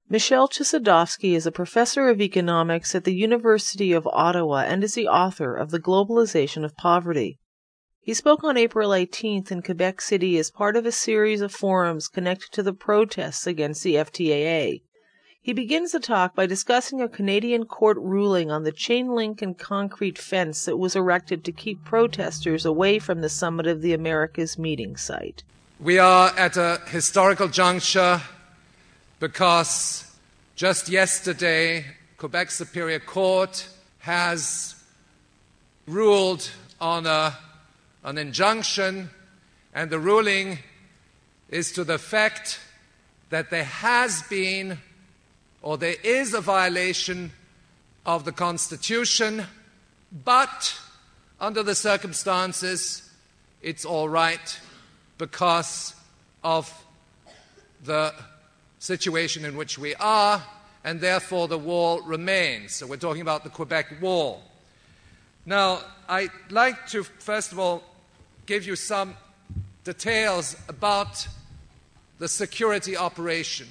Michel Chossudovsky is a professor of economics at the University of Ottawa and is the author of The Globalization of Poverty. He spoke on April 18th in Quebec City as part of a series of forums connected to the protests against the FTAA. He begins the talk by discussing a Canadian court ruling on the chain link and concrete fence that was erected to keep protesters away from the Summit of the Americas meeting site. We are at a historical juncture because just yesterday, Quebec Superior Court has ruled on an injunction, and the ruling is to the effect that there has been or there is a violation of the Constitution, but under the circumstances, it's all right because of the situation in which we are, and therefore the wall remains. So we're talking about the Quebec Wall. Now, I'd like to, first of all, give you some details about the security operation,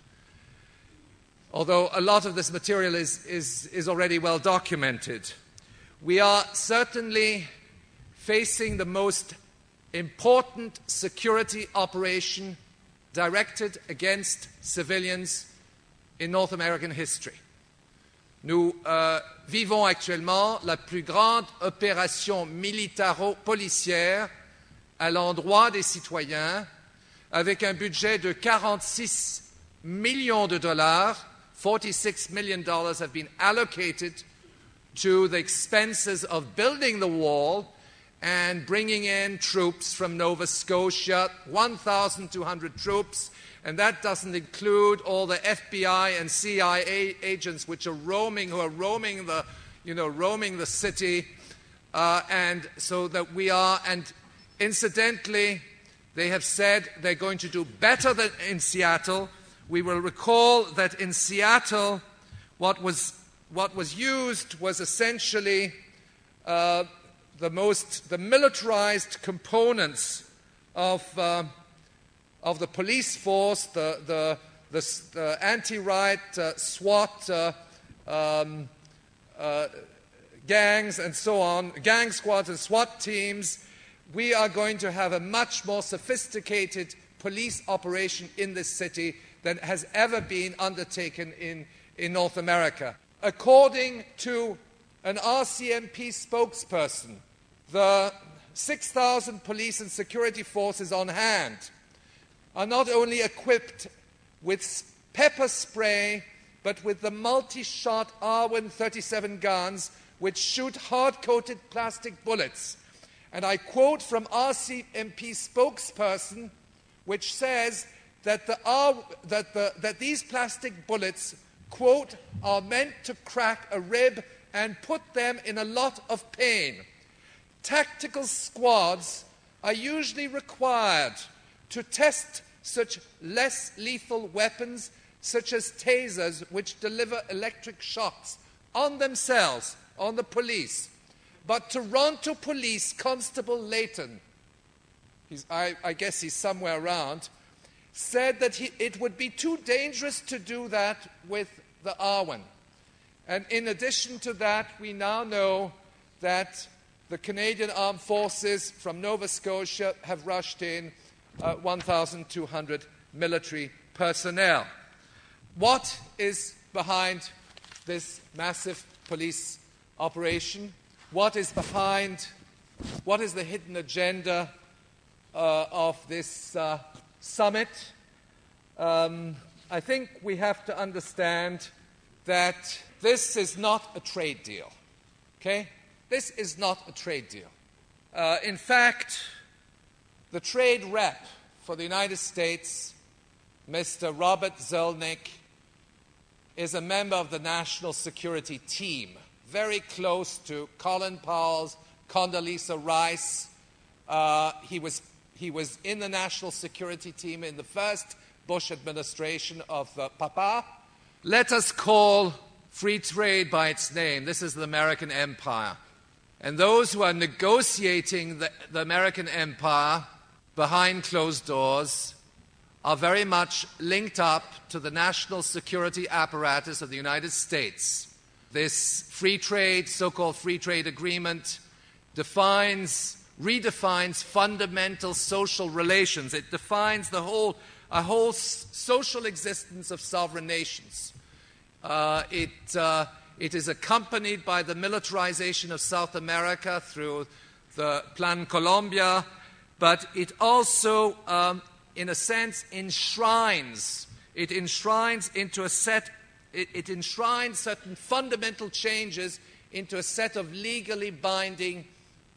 although a lot of this material is already well documented. We are certainly facing the most important security operation directed against civilians in North American history. Nous vivons actuellement la plus grande opération militaro-policière à l'endroit des citoyens, avec un budget de 46 millions de dollars. $46 million have been allocated to the expenses of building the wall and bringing in troops from Nova Scotia, 1,200 troops, and that doesn't include all the FBI and CIA agents which are roaming the city, and so that we are. And incidentally, they have said they're going to do better than in Seattle. We will recall that in Seattle, what was used was essentially the militarized components of the police force, the anti-riot SWAT gangs and so on, gang squads and SWAT teams. We are going to have a much more sophisticated police operation in this city than has ever been undertaken in North America. According to an RCMP spokesperson, the 6,000 police and security forces on hand are not only equipped with pepper spray, but with the multi-shot Arwen 37 guns, which shoot hard-coated plastic bullets. And I quote from RCMP spokesperson, which says that these plastic bullets, quote, are meant to crack a rib and put them in a lot of pain. Tactical squads are usually required to test such less lethal weapons, such as tasers, which deliver electric shocks on themselves, on the police. But Toronto Police Constable Layton, I guess he's somewhere around, said that it would be too dangerous to do that with the Arwen. And in addition to that, we now know that the Canadian Armed Forces from Nova Scotia have rushed in 1,200 military personnel. What is behind this massive police operation? What is the hidden agenda of this summit? I think we have to understand that this is not a trade deal. Okay? This is not a trade deal. In fact, the trade rep for the United States, Mr. Robert Zelnick, is a member of the national security team, very close to Colin Powell's Condoleezza Rice. He was in the national security team in the first Bush administration of Papa. Let us call free trade by its name. This is the American empire. And those who are negotiating the American empire behind closed doors are very much linked up to the national security apparatus of the United States. This free trade, so-called free trade agreement, redefines fundamental social relations. It defines a whole social existence of sovereign nations. It is accompanied by the militarization of South America through the Plan Colombia, but it also, in a sense, enshrines certain fundamental changes into a set of legally binding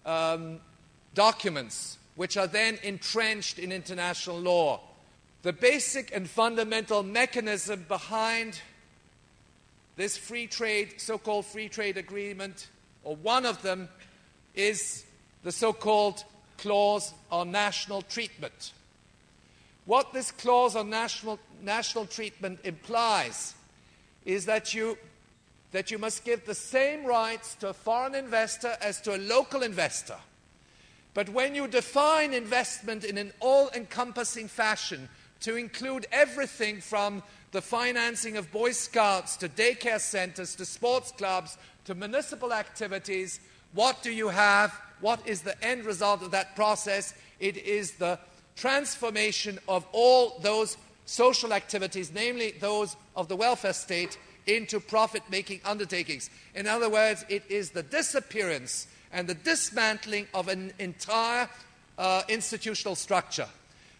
documents, which are then entrenched in international law. The basic and fundamental mechanism behind this free trade, so-called free trade agreement, or one of them, is the so-called clause on national treatment. What this clause on national treatment implies is that you must give the same rights to a foreign investor as to a local investor. But when you define investment in an all-encompassing fashion to include everything from the financing of Boy Scouts to daycare centers to sports clubs to municipal activities, what do you have? What is the end result of that process? It is the transformation of all those social activities, namely those of the welfare state, into profit-making undertakings. In other words, it is the disappearance and the dismantling of an entire institutional structure.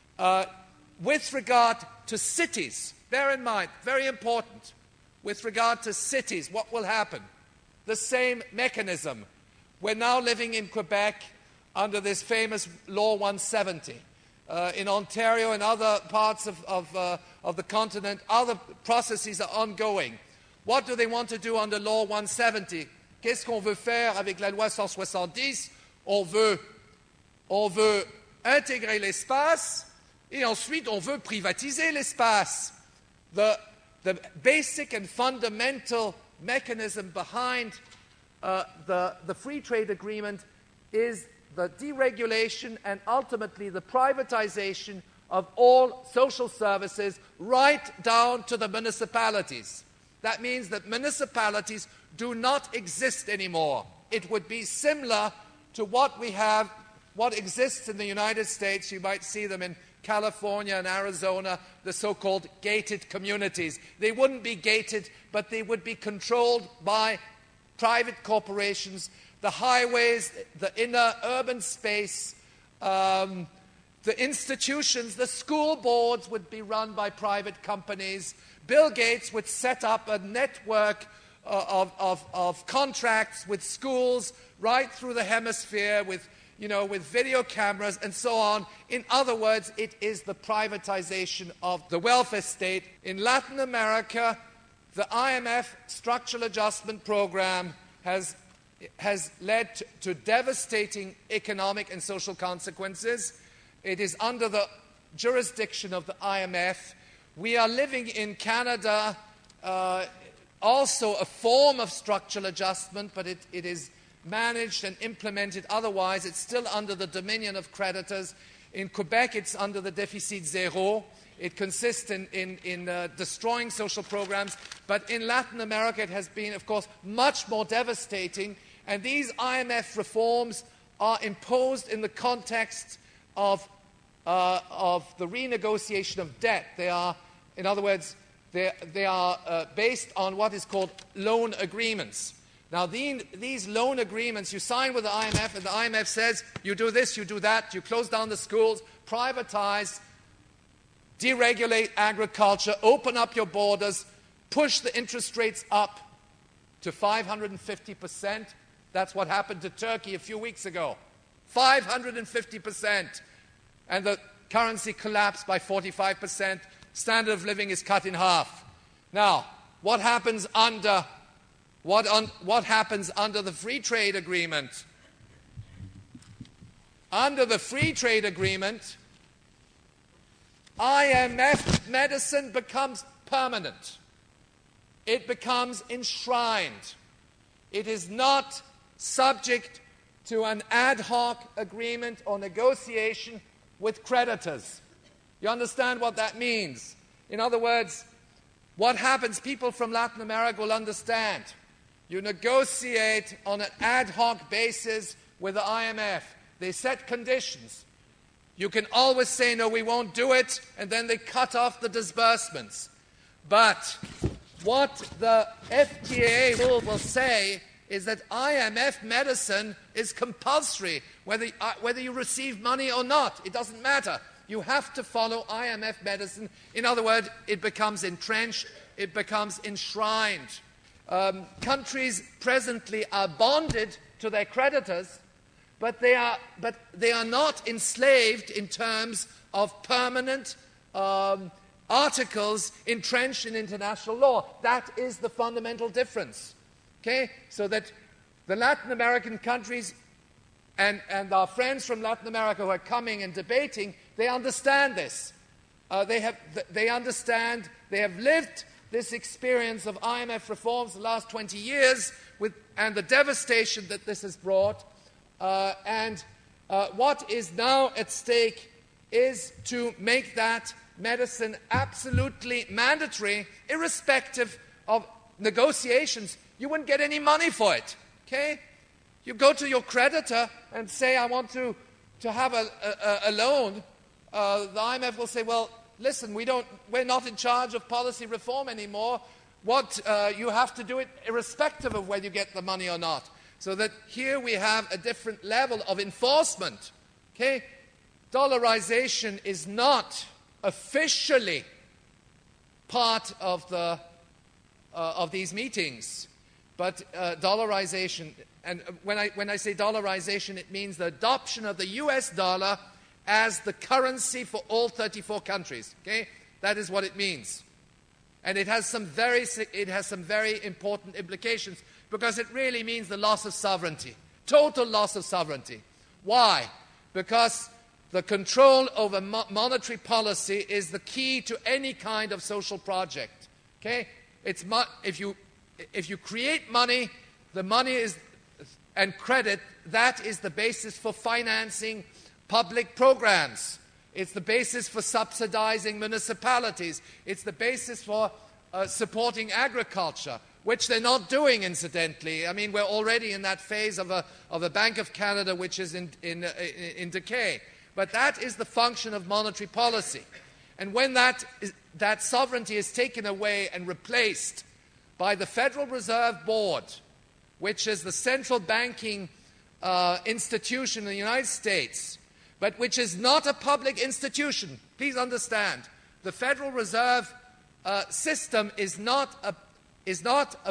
With regard to cities, bear in mind, very important, with regard to cities, what will happen? The same mechanism. We're now living in Quebec under this famous Law 170. In Ontario and other parts of the continent, other processes are ongoing. What do they want to do under Law 170? Qu'est-ce qu'on veut faire avec la loi 170? On veut intégrer l'espace et ensuite on veut privatiser l'espace. The basic and fundamental mechanism behind the free trade agreement is the deregulation and ultimately the privatization of all social services right down to the municipalities. That means that municipalities do not exist anymore. It would be similar to what exists in the United States. You might see them in California and Arizona, the so-called gated communities. They wouldn't be gated, but they would be controlled by private corporations. The highways, the inner urban space, the institutions, the school boards would be run by private companies. Bill Gates would set up a network of contracts with schools right through the hemisphere with video cameras and so on. In other words, it is the privatization of the welfare state. In Latin America, the IMF Structural Adjustment Program has led to devastating economic and social consequences. It is under the jurisdiction of the IMF. We are living in Canada, also a form of structural adjustment, but it is managed and implemented otherwise. It's still under the dominion of creditors. In Quebec, it's under the déficit zéro. It consists in destroying social programs. But in Latin America, it has been, of course, much more devastating. And these IMF reforms are imposed in the context of the renegotiation of debt. They are, in other words, they are based on what is called loan agreements. Now, these loan agreements, you sign with the IMF, and the IMF says, you do this, you do that, you close down the schools, privatize, deregulate agriculture, open up your borders, push the interest rates up to 550%. That's what happened to Turkey a few weeks ago. 550%. And the currency collapsed by 45%. Standard of living is cut in half. Now, what happens under the free trade agreement? Under the free trade agreement, IMF medicine becomes permanent. It becomes enshrined. It is not subject to an ad hoc agreement or negotiation with creditors. You understand what that means? In other words, what happens, people from Latin America will understand. You negotiate on an ad hoc basis with the IMF. They set conditions. You can always say, no, we won't do it, and then they cut off the disbursements. But what the FTA rule will say is that IMF medicine is compulsory, whether you receive money or not. It doesn't matter. You have to follow IMF medicine. In other words, it becomes entrenched, it becomes enshrined. Countries presently are bonded to their creditors, but they are not enslaved in terms of permanent articles entrenched in international law. That is the fundamental difference. Okay? So that the Latin American countries and our friends from Latin America who are coming and debating, they understand this. They understand, they have lived this experience of IMF reforms the last 20 years and the devastation that this has brought. What is now at stake is to make that medicine absolutely mandatory, irrespective of negotiations. You wouldn't get any money for it. Okay? You go to your creditor and say, I want to have a loan. The IMF will say, well, listen, we're not in charge of policy reform anymore. You have to do it irrespective of whether you get the money or not. So that here we have a different level of enforcement. Okay? Dollarization is not officially part of these meetings, but dollarization. And when I say dollarization, it means the adoption of the US dollar as the currency for all 34 countries. Okay? That is what it means. And it has some very important implications, because it really means the loss of sovereignty, total loss of sovereignty. Why? Because the control over monetary policy is the key to any kind of social project. Okay? If you create money, the money is and credit, that is the basis for financing public programs. It's the basis for subsidizing municipalities. It's the basis for supporting agriculture, which they're not doing, incidentally. I mean, we're already in that phase of a Bank of Canada which is in decay. But that is the function of monetary policy. And when that sovereignty is taken away and replaced by the Federal Reserve Board, which is the central banking institution in the United States, but which is not a public institution. Please understand, the Federal Reserve system is not a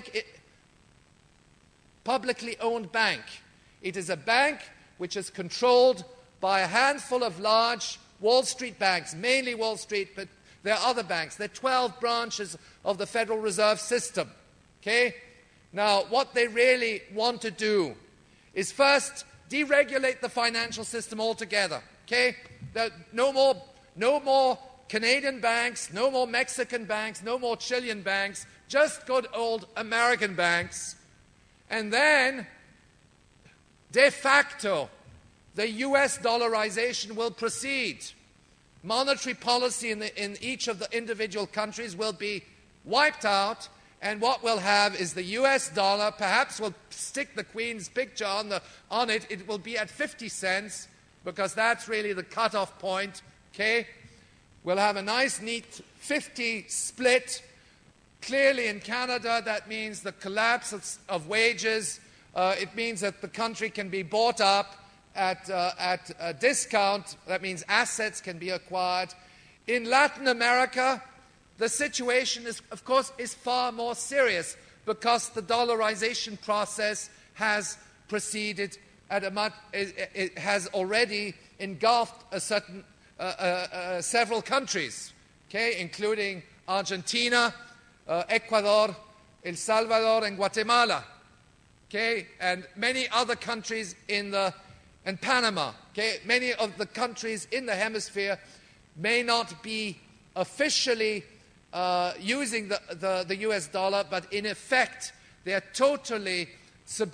publicly owned bank. It is a bank which is controlled by a handful of large Wall Street banks, mainly Wall Street, but there are other banks. There are 12 branches of the Federal Reserve System. Okay? Now, what they really want to do is first deregulate the financial system altogether. Okay? No more Canadian banks, no more Mexican banks, no more Chilean banks, just good old American banks. And then, de facto, the US dollarization will proceed. Monetary policy in each of the individual countries will be wiped out, and what we'll have is the US dollar. Perhaps we'll stick the Queen's picture on it. It will be at 50 cents, because that's really the cutoff point. Okay? We'll have a nice, neat 50 split. Clearly in Canada, that means the collapse of wages. It means that the country can be bought up at a discount. That means assets can be acquired. In Latin America, the situation is, of course, far more serious, because the dollarization process has proceeded it has already engulfed several countries, okay, including Argentina, Ecuador, El Salvador, and Guatemala, okay, and many other countries and Panama. Okay, many of the countries in the hemisphere may not be officially using the US dollar, but in effect they are totally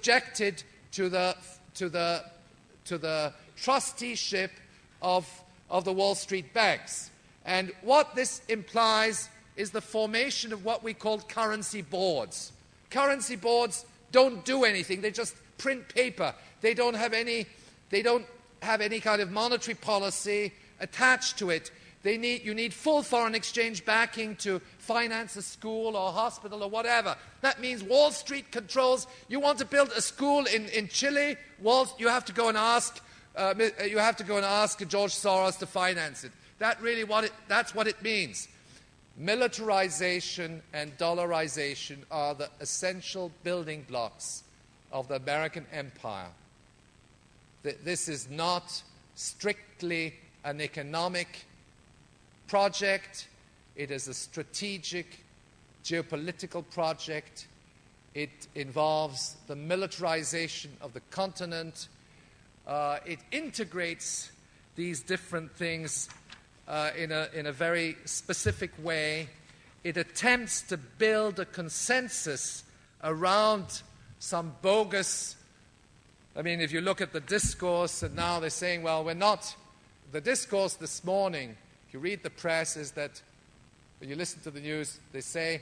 subjected to the trusteeship of of the Wall Street banks. And what this implies is the formation of what we call currency boards. Currency boards don't do anything. They just print paper. They don't have any kind of monetary policy attached to it. You need full foreign exchange backing to finance a school or a hospital or whatever. That means Wall Street controls. You want to build a school in Chile, you have to go and ask George Soros to finance it. That's what it means. Militarization and dollarization are the essential building blocks of the American empire. This is not strictly an economic project. It is a strategic geopolitical project. It involves the militarization of the continent. It integrates these different things in a very specific way. It attempts to build a consensus around some bogus. I mean, if you look at the discourse, and now they're saying, well, we're not. The discourse this morning, if you read the press, is that, when you listen to the news, they say,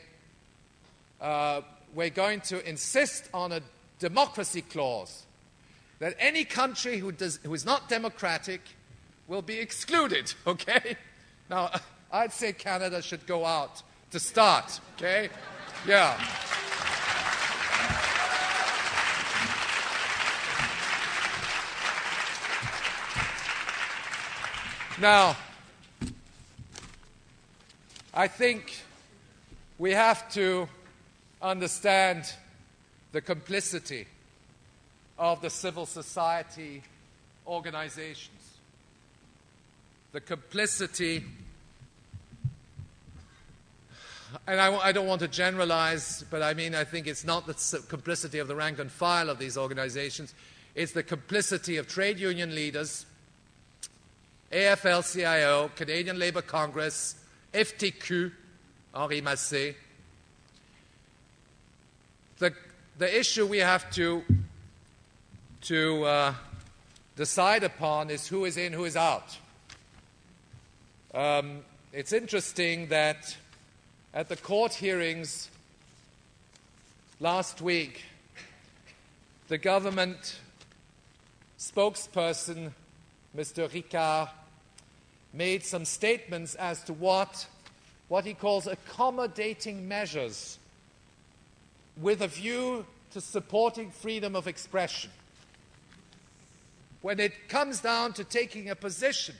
we're going to insist on a democracy clause, that any country who is not democratic will be excluded, okay? Now, I'd say Canada should go out to start, okay? Yeah. Now, I think we have to understand the complicity of the civil society organizations. The complicity, and I don't want to generalize, but I think it's not the complicity of the rank and file of these organizations. It's the complicity of trade union leaders, AFL-CIO, Canadian Labour Congress, FTQ, Henri Massé. The issue we have to decide upon is who is in, who is out. It's interesting that at the court hearings last week, the government spokesperson, Mr. Ricard, made some statements as to what he calls accommodating measures with a view to supporting freedom of expression. When it comes down to taking a position,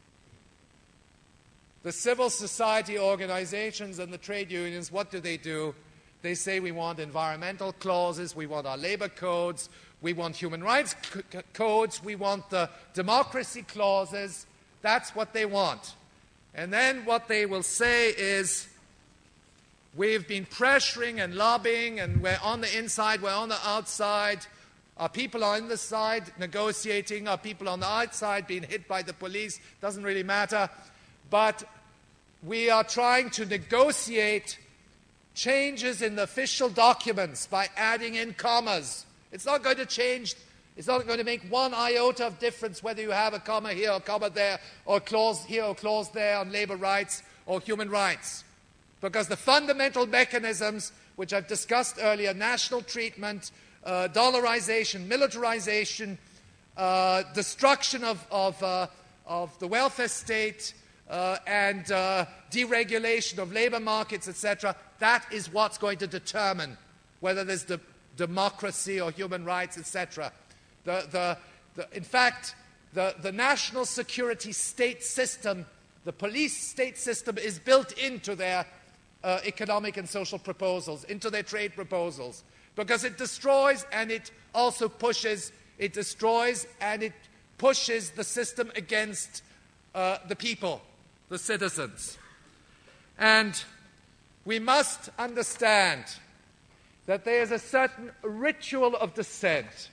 the civil society organizations and the trade unions, what do? They say we want environmental clauses, we want our labor codes, we want human rights codes, we want the democracy clauses. That's what they want. And then what they will say is, we've been pressuring and lobbying, and we're on the inside, we're on the outside. Our people are on the side negotiating, our people on the outside being hit by the police, doesn't really matter. But we are trying to negotiate changes in the official documents by adding in commas. It's not going to change. It's not going to make one iota of difference whether you have a comma here or a comma there, or a clause here or a clause there on labor rights or human rights. Because the fundamental mechanisms, which I've discussed earlier, national treatment, dollarization, militarization, destruction of the welfare state, and deregulation of labor markets, etc., that is what's going to determine whether there's democracy or human rights, etc. In fact, the national security state system, the police state system, is built into their economic and social proposals, into their trade proposals, because it destroys and it also pushes, it destroys and it pushes the system against the people, the citizens. And we must understand that there is a certain ritual of dissent.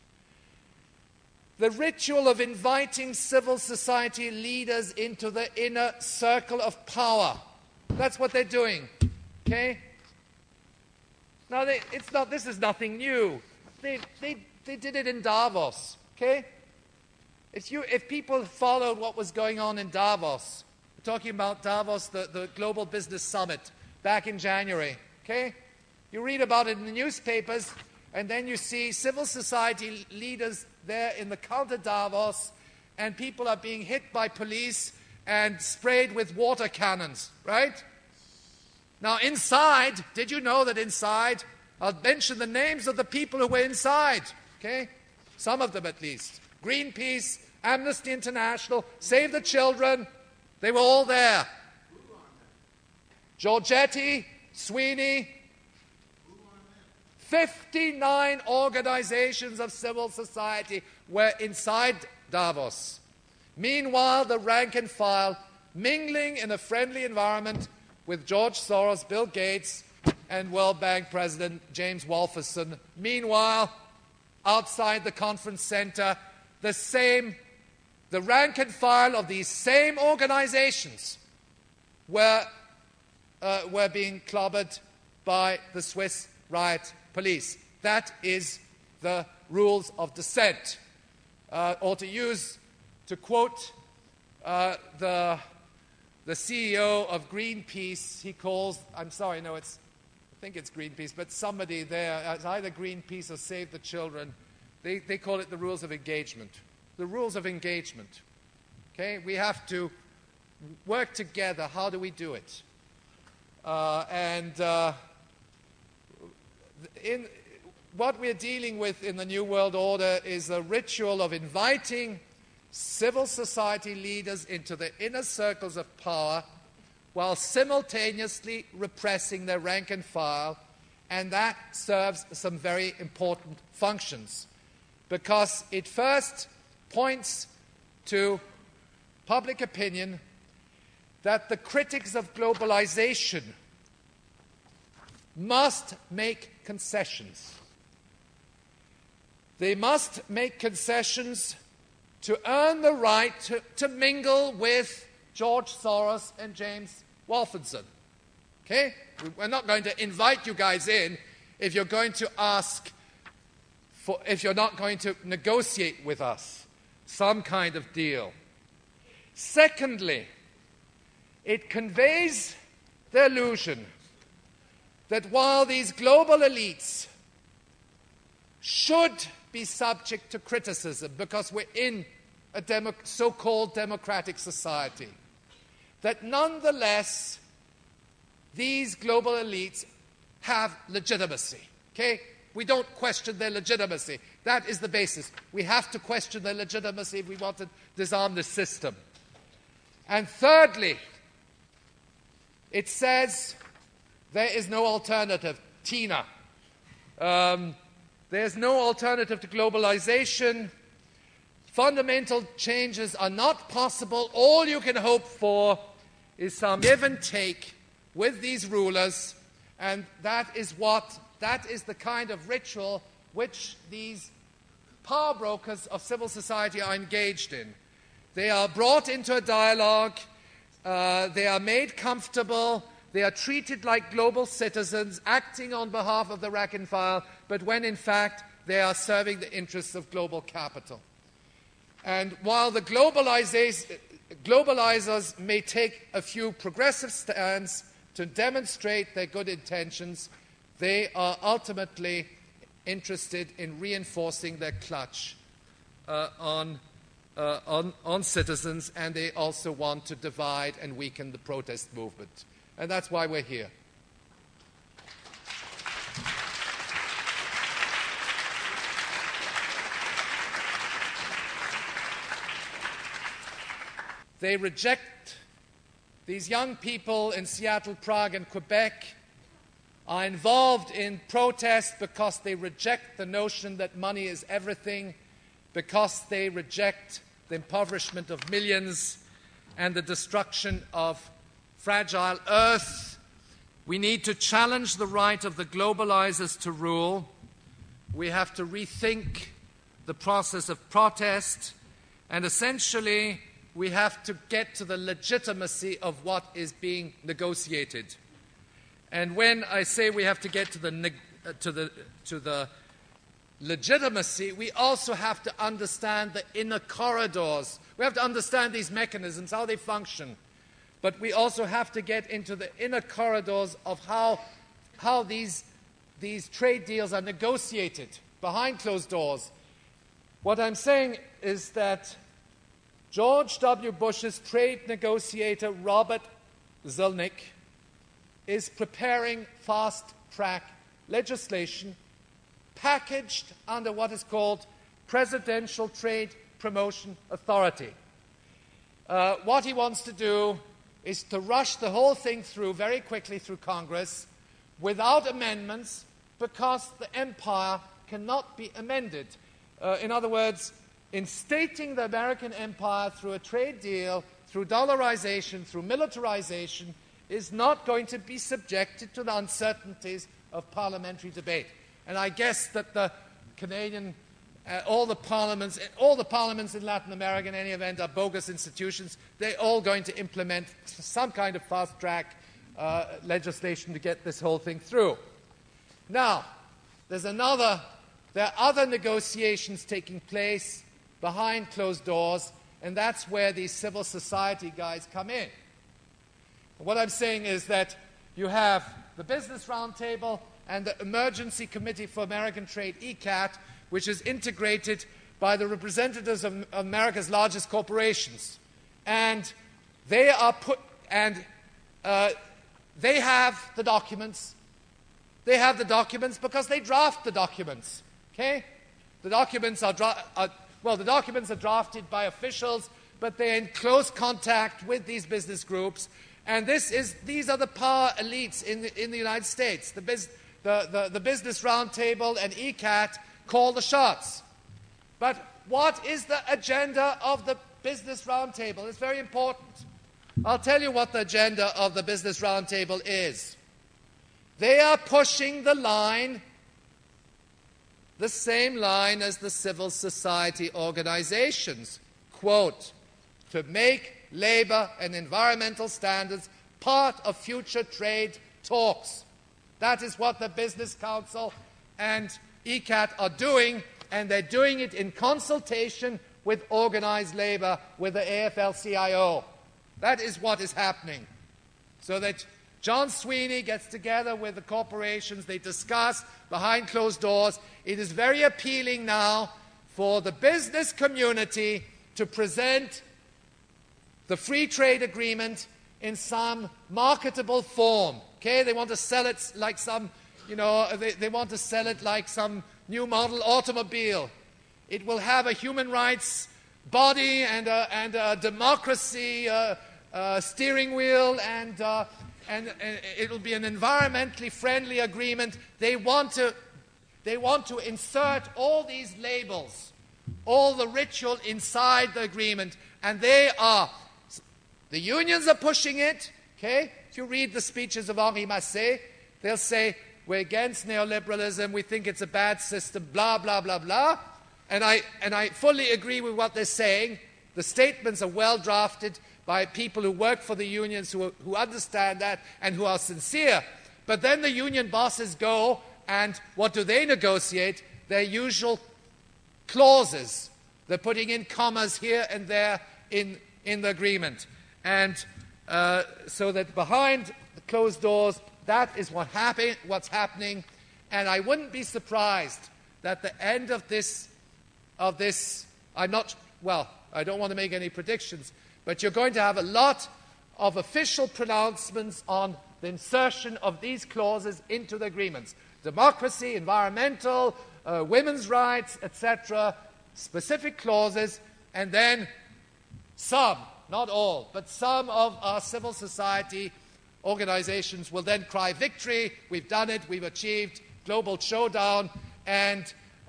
The ritual of inviting civil society leaders into the inner circle of power. That's what they're doing, okay? Now, this is nothing new. They did it in Davos, okay? If people followed what was going on in Davos, we're talking about Davos, the Global Business Summit, back in January, okay? You read about it in the newspapers, and then you see civil society leaders there in the counter Davos, and people are being hit by police and sprayed with water cannons, right? Now inside, did you know that inside, I'll mention the names of the people who were inside, okay? Some of them at least. Greenpeace, Amnesty International, Save the Children, they were all there. Giorgetti, Sweeney, 59 organizations of civil society were inside Davos. Meanwhile, the rank and file mingling in a friendly environment with George Soros, Bill Gates, and World Bank President James Wolfson. Meanwhile, outside the conference center, the rank and file of these same organizations were being clobbered by the Swiss riot police. That is the rules of descent. Or to quote the CEO of Greenpeace, he calls, I think it's Greenpeace, but somebody there, it's either Greenpeace or Save the Children, they call it the rules of engagement. The rules of engagement. Okay, we have to work together. How do we do it? In what we're dealing with in the New World Order is a ritual of inviting civil society leaders into the inner circles of power while simultaneously repressing their rank and file, and that serves some very important functions because it first points to public opinion that the critics of globalization must make concessions. They must make concessions to earn the right to mingle with George Soros and James Wolfson. Okay? We're not going to invite you guys in if you're going to if you're not going to negotiate with us some kind of deal. Secondly, it conveys the illusion that while these global elites should be subject to criticism because we're in a so-called democratic society, that nonetheless these global elites have legitimacy. Okay? We don't question their legitimacy. That is the basis. We have to question their legitimacy if we want to disarm the system. And thirdly, it says there is no alternative. Tina. There's no alternative to globalization. Fundamental changes are not possible. All you can hope for is some give and take with these rulers, and that is the kind of ritual which these power brokers of civil society are engaged in. They are brought into a dialogue, they are made comfortable, they are treated like global citizens, acting on behalf of the rank and file, but when in fact they are serving the interests of global capital. And while the globalizers may take a few progressive stands to demonstrate their good intentions, they are ultimately interested in reinforcing their clutch on citizens, and they also want to divide and weaken the protest movement. And that's why we're here. They reject, these young people in Seattle, Prague, and Quebec are involved in protest because they reject the notion that money is everything, because they reject the impoverishment of millions and the destruction of fragile earth. We need to challenge the right of the globalizers to rule. We have to rethink the process of protest, and essentially we have to get to the legitimacy of what is being negotiated. And when I say we have to get to the legitimacy, we also have to understand the inner corridors. We have to understand these mechanisms, how they function. But we also have to get into the inner corridors of how these trade deals are negotiated behind closed doors. What I'm saying is that George W. Bush's trade negotiator, Robert Zelnick, is preparing fast-track legislation packaged under what is called Presidential Trade Promotion Authority. What he wants to do is to rush the whole thing through very quickly through Congress without amendments, because the empire cannot be amended. In other words, instating the American empire through a trade deal, through dollarization, through militarization, is not going to be subjected to the uncertainties of parliamentary debate. And I guess that the Canadian, all the parliaments in Latin America in any event are bogus institutions. They're all going to implement some kind of fast-track legislation to get this whole thing through. Now, there are other negotiations taking place behind closed doors, and that's where these civil society guys come in. What I'm saying is that you have the Business Roundtable and the Emergency Committee for American Trade, ECAT, which is integrated by the representatives of America's largest corporations. And they have the documents. They have the documents because they draft the documents. Okay? The documents are drafted by officials, but they're in close contact with these business groups. And these are the power elites in the United States. The Business Roundtable and ECAT call the shots. But what is the agenda of the Business Roundtable? It's very important. I'll tell you what the agenda of the Business Roundtable is. They are pushing the line, the same line as the civil society organizations. Quote, to make labor and environmental standards part of future trade talks. That is what the Business Council and ECAT are doing, and they're doing it in consultation with organized labor, with the AFL-CIO. That is what is happening. So that John Sweeney gets together with the corporations, they discuss behind closed doors. It is very appealing now for the business community to present the free trade agreement in some marketable form. Okay, they want to sell it like some, they want to sell it like some new model automobile. It will have a human rights body and a democracy steering wheel, and it will be an environmentally friendly agreement. They want to insert all these labels, all the ritual inside the agreement, and the unions are pushing it, okay? If you read the speeches of Henri Massé, they'll say, we're against neoliberalism, we think it's a bad system, blah, blah, blah, blah. And I fully agree with what they're saying. The statements are well drafted by people who work for the unions, who understand that and who are sincere. But then the union bosses go, and what do they negotiate? Their usual clauses. They're putting in commas here and there in the agreement. And so that behind the closed doors, that is what's happening. And I wouldn't be surprised that the end of this, I don't want to make any predictions, but you're going to have a lot of official pronouncements on the insertion of these clauses into the agreements. Democracy, environmental, women's rights, etc., specific clauses, and then some, not all, but some of our civil society organizations will then cry victory. We've done it. We've achieved global showdown, and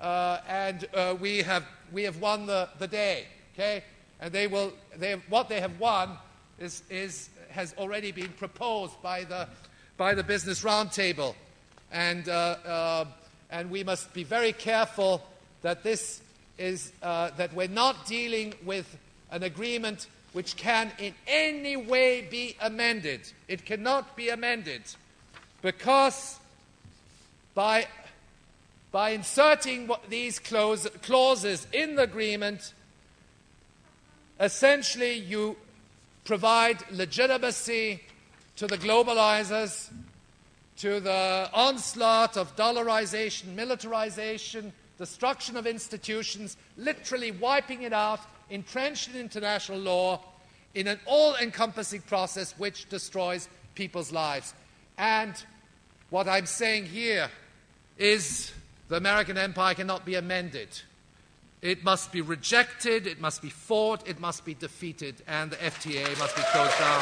we have won the day. Okay, and what they have won has already been proposed by the Business Roundtable, and we must be very careful that that we're not dealing with an agreement which can in any way be amended. It cannot be amended, because by by inserting these clauses in the agreement, essentially you provide legitimacy to the globalizers, to the onslaught of dollarization, militarization, destruction of institutions, literally wiping it out, entrenched in international law, in an all-encompassing process which destroys people's lives. And what I'm saying here is the American empire cannot be amended. It must be rejected, it must be fought, it must be defeated, and the FTA must be closed down.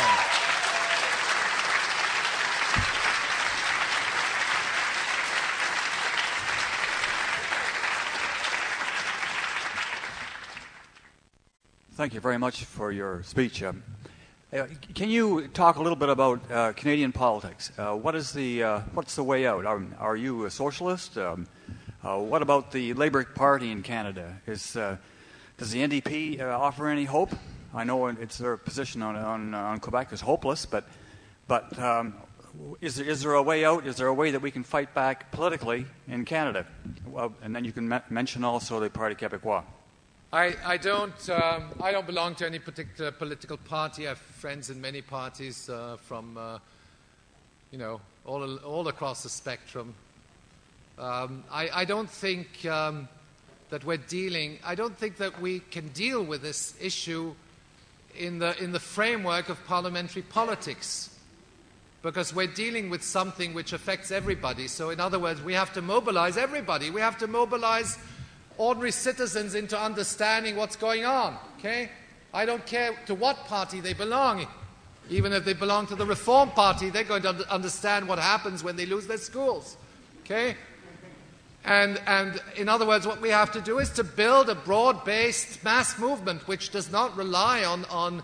Thank you very much for your speech. Can you talk a little bit about Canadian politics? What's the way out? Are you a socialist? What about the Labour Party in Canada? Does the NDP offer any hope? I know it's their position on Quebec is hopeless, but is there a way out? Is there a way that we can fight back politically in Canada? And then you can mention also the Parti Québécois. I don't belong to any particular political party. I have friends in many parties from all across the spectrum. I don't think that we're dealing. I don't think that we can deal with this issue in the framework of parliamentary politics, because we're dealing with something which affects everybody. So, in other words, we have to mobilize everybody. We have to mobilize ordinary citizens into understanding what's going on, okay? I don't care to what party they belong. Even if they belong to the Reform Party, they're going to understand what happens when they lose their schools, okay? And in other words, what we have to do is to build a broad-based mass movement which does not rely on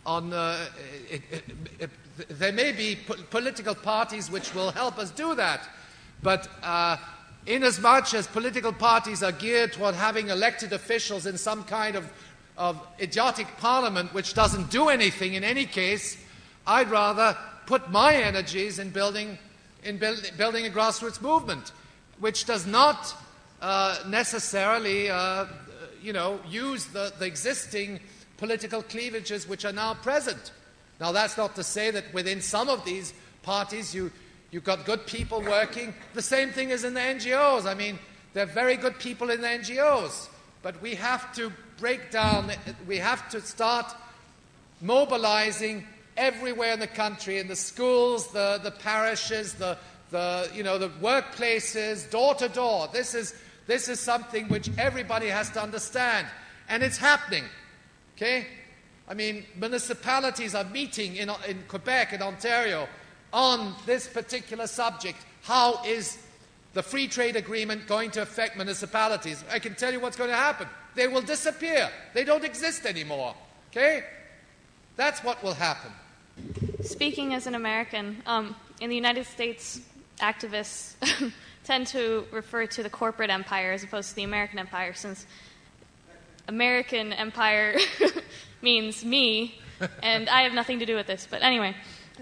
there may be political parties which will help us do that, but inasmuch as political parties are geared toward having elected officials in some kind of idiotic parliament which doesn't do anything in any case, I'd rather put my energies in building a grassroots movement which does not necessarily use the existing political cleavages which are now present. Now, that's not to say that within some of these parties you've got good people working. The same thing is in the NGOs. I mean, there are very good people in the NGOs. But we have to break down, we have to start mobilizing everywhere in the country, in the schools, the parishes, the workplaces, door to door. This is something which everybody has to understand. And it's happening. Okay? I mean, municipalities are meeting in Quebec and Ontario on this particular subject. How is the free trade agreement going to affect municipalities? I can tell you what's going to happen. They will disappear. They don't exist anymore. Okay? That's what will happen. Speaking as an American, in the United States, activists tend to refer to the corporate empire as opposed to the American empire, since American empire means me, and I have nothing to do with this. But anyway,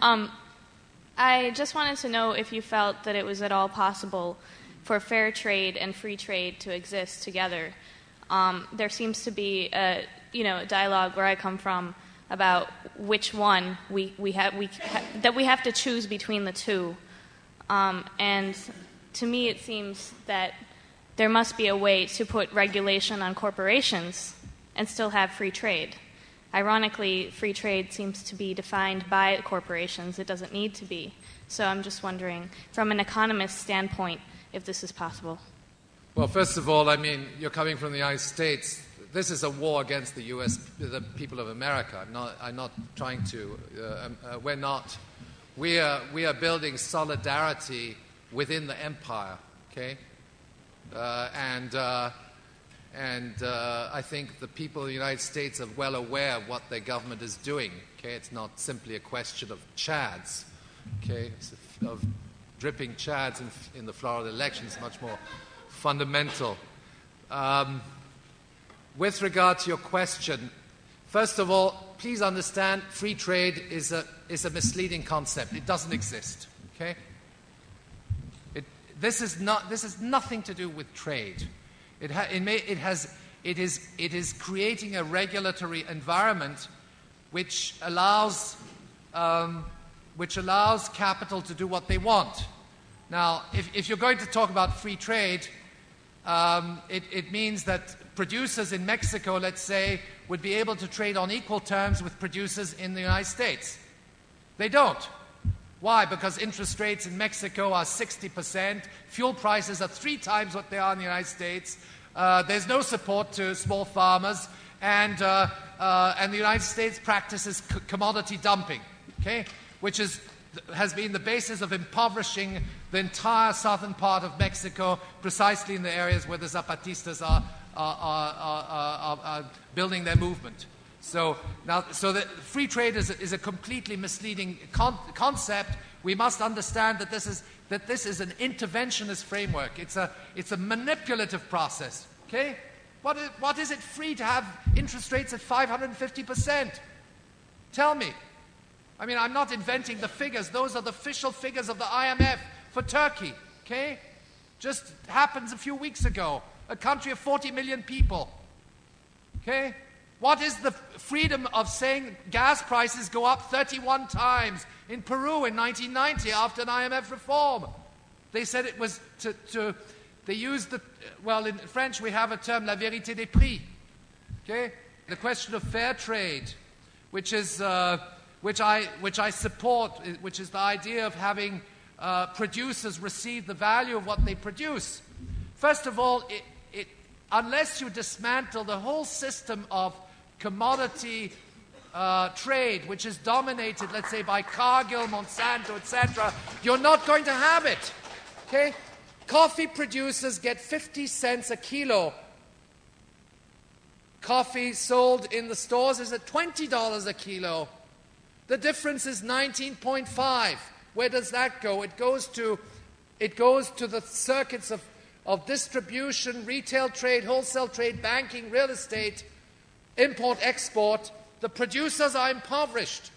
I just wanted to know if you felt that it was at all possible for fair trade and free trade to exist together. There seems to be a dialogue where I come from about which one we have to choose between the two. And to me it seems that there must be a way to put regulation on corporations and still have free trade. Ironically, free trade seems to be defined by corporations. It doesn't need to be. So I'm just wondering, from an economist standpoint, if this is possible. Well, first of all, I mean, you're coming from the United States. This is a war against the U.S., the people of America. I'm not trying to. We're not. We are building solidarity within the empire. Okay, and I think the people of the United States are well aware of what their government is doing. Okay, it's not simply a question of chads. Okay, of dripping chads in the Florida election. It's much more fundamental. With regard to your question, first of all, please understand free trade is a misleading concept. It doesn't exist. Okay? this is nothing to do with trade. It is creating a regulatory environment which allows capital to do what they want. Now, if you're going to talk about free trade, it means that producers in Mexico, let's say, would be able to trade on equal terms with producers in the United States. They don't. Why? Because interest rates in Mexico are 60%, fuel prices are 3 times what they are in the United States, there's no support to small farmers, and the United States practices commodity dumping, okay, which has been the basis of impoverishing the entire southern part of Mexico, precisely in the areas where the Zapatistas are building their movement. So the free trade is a completely misleading concept. We must understand that this is an interventionist framework. It's a manipulative process. Okay, what is it free to have interest rates at 550%? Tell me. I mean, I'm not inventing the figures. Those are the official figures of the IMF for Turkey. Okay, just happened a few weeks ago. A country of 40 million people. Okay. What is the freedom of saying gas prices go up 31 times in Peru in 1990 after an IMF reform? They said it was they used in French we have a term, la vérité des prix. Okay? The question of fair trade, which I support, which is the idea of having producers receive the value of what they produce. First of all, unless you dismantle the whole system of commodity trade, which is dominated, let's say, by Cargill, Monsanto, etc., you're not going to have it. Okay? Coffee producers get 50 cents a kilo. Coffee sold in the stores is at $20 a kilo. The difference is 19.5. Where does that go? It goes to the circuits of distribution, retail trade, wholesale trade, banking, real estate, import, export. The producers are impoverished.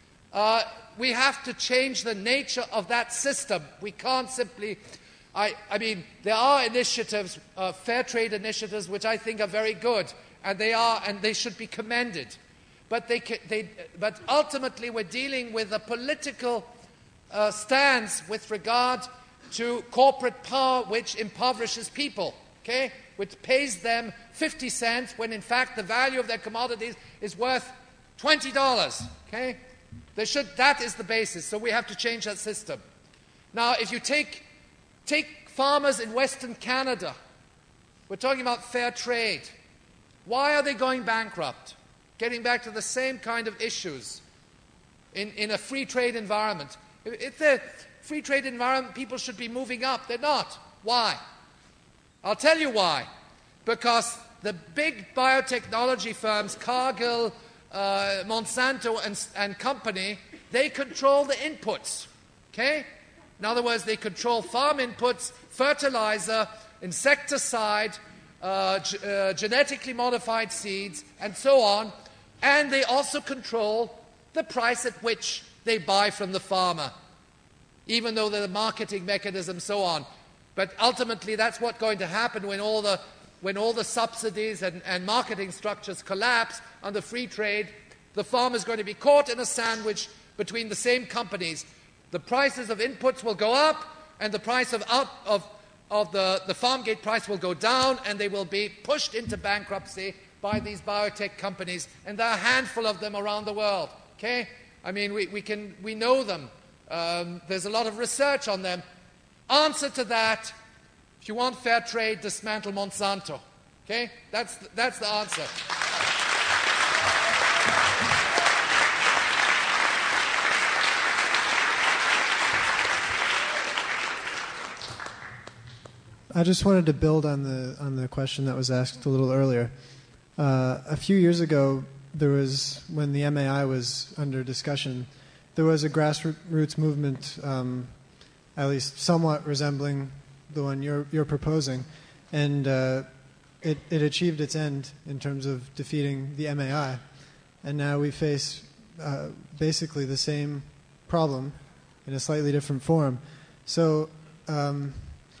We have to change the nature of that system. We can't simply... I mean, there are initiatives, fair trade initiatives, which I think are very good, and they should be commended. But ultimately, we're dealing with a political stance with regard to corporate power, which impoverishes people. Okay, which pays them 50 cents when in fact the value of their commodities is worth $20. Okay, that is the basis. So we have to change that system. Now, if you take farmers in Western Canada, we're talking about fair trade. Why are they going bankrupt? Getting back to the same kind of issues in a free trade environment. If a free trade environment, people should be moving up. They're not. Why? I'll tell you why. Because the big biotechnology firms, Cargill, Monsanto and company, they control the inputs. Okay? In other words, they control farm inputs, fertilizer, insecticide, genetically modified seeds, and so on. And they also control the price at which they buy from the farmer, even though the marketing mechanism, so on. But ultimately, that's what's going to happen when all the subsidies and marketing structures collapse under free trade. The farmer is going to be caught in a sandwich between the same companies. The prices of inputs will go up, and the price of the farm gate price will go down, and they will be pushed into bankruptcy by these biotech companies. And there are a handful of them around the world. Okay, I mean we know them. There's a lot of research on them. Answer to that: if you want fair trade, dismantle Monsanto. Okay, that's the answer. I just wanted to build on the question that was asked a little earlier. A few years ago, when the MAI was under discussion, there was a grassroots movement, at least somewhat resembling the one you're proposing, and it achieved its end in terms of defeating the MAI, and now we face basically the same problem in a slightly different form. So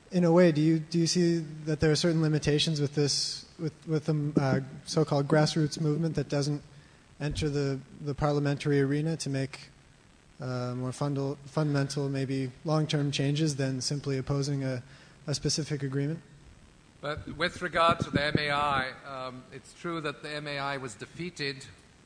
in a way, do you see that there are certain limitations with this with the so-called grassroots movement that doesn't enter the parliamentary arena to make more fundamental, maybe long-term changes than simply opposing a specific agreement? But with regard to the MAI, it's true that the MAI was defeated.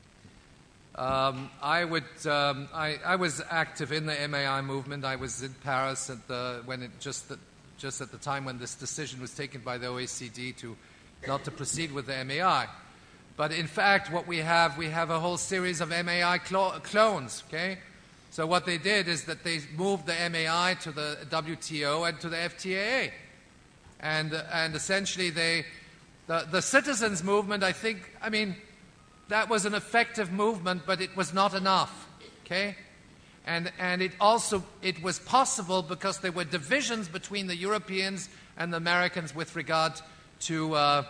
I was active in the MAI movement. I was in Paris just at the time when this decision was taken by the OECD not to proceed with the MAI. But in fact, what we have a whole series of MAI clones. Okay, so what they did is that they moved the MAI to the WTO and to the FTAA, and essentially the citizens movement. I mean, that was an effective movement, but it was not enough. Okay. And it was possible because there were divisions between the Europeans and the Americans with regard to an